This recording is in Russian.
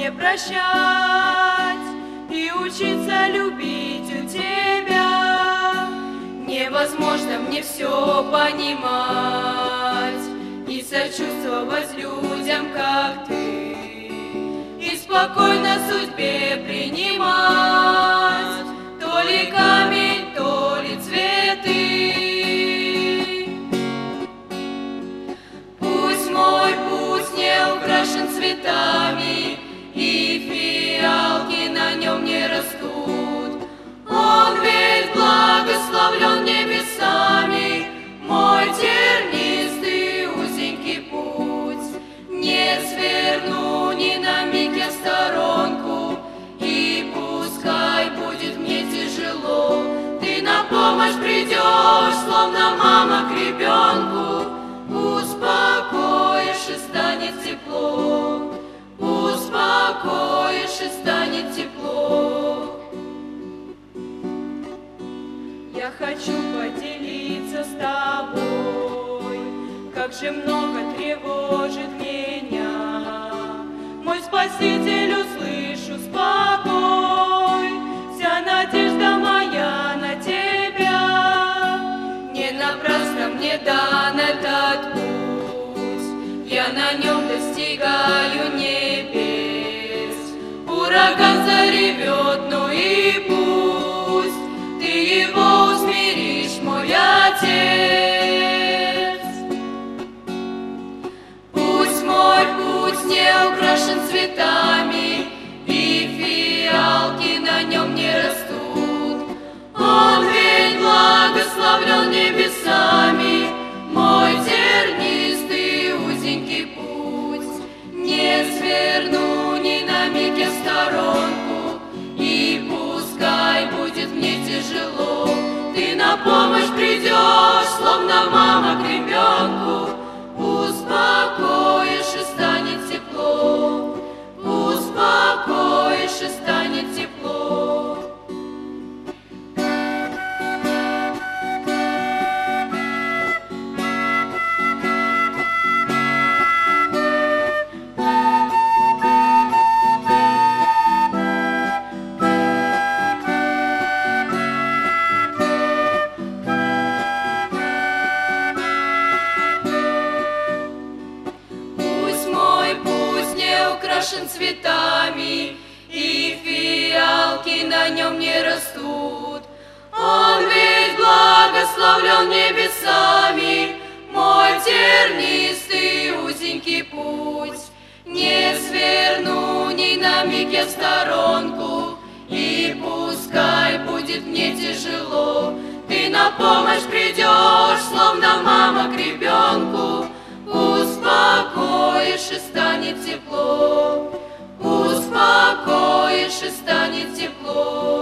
мне прощать и учиться любить у тебя. Невозможно мне все понимать и сочувствовать людям, как ты, и спокойно судьбе принимать то ли камень, то ли цветы. Пусть мой путь не украшен цветами, и фиалки на нем не растут. Он ведь благословлен небесами, мой тернистый узенький путь. Не сверну ни на миг я в сторонку, и пускай будет мне тяжело, ты на помощь придешь, словно мама к ребенку. Успокоишь и станет тепло, успокоишь и станет тепло. Я хочу поделиться с тобой, как же много тревожит меня. Мой Спаситель, услышу спокой, вся надежда моя на тебя. Не напрасно мне дан этот путь, я на нем достигаю небес. Ураган заревет, ну и пусть ты его усмиришь, мой Отец. Пусть мой путь не украшен цветами, и фиалки на нем не растут. Он ведь благословлен небесами, мой тернистый узенький путь. Не сверну ни на миг я в сторонку, и пускай будет мне тяжело, ты на помощь придешь, словно мама к ребенку. Успокоишь и станет тепло, успокоишь и станет тепло. Украшен цветами, и фиалки на нем не растут. Он ведь благословлен небесами, мой тернистый узенький путь. Не сверну ни на миг я в сторонку, и пускай будет мне тяжело, ты на помощь придешь, словно мама к ребенку. Успокоишь и станет тепло, успокоишь и станет тепло.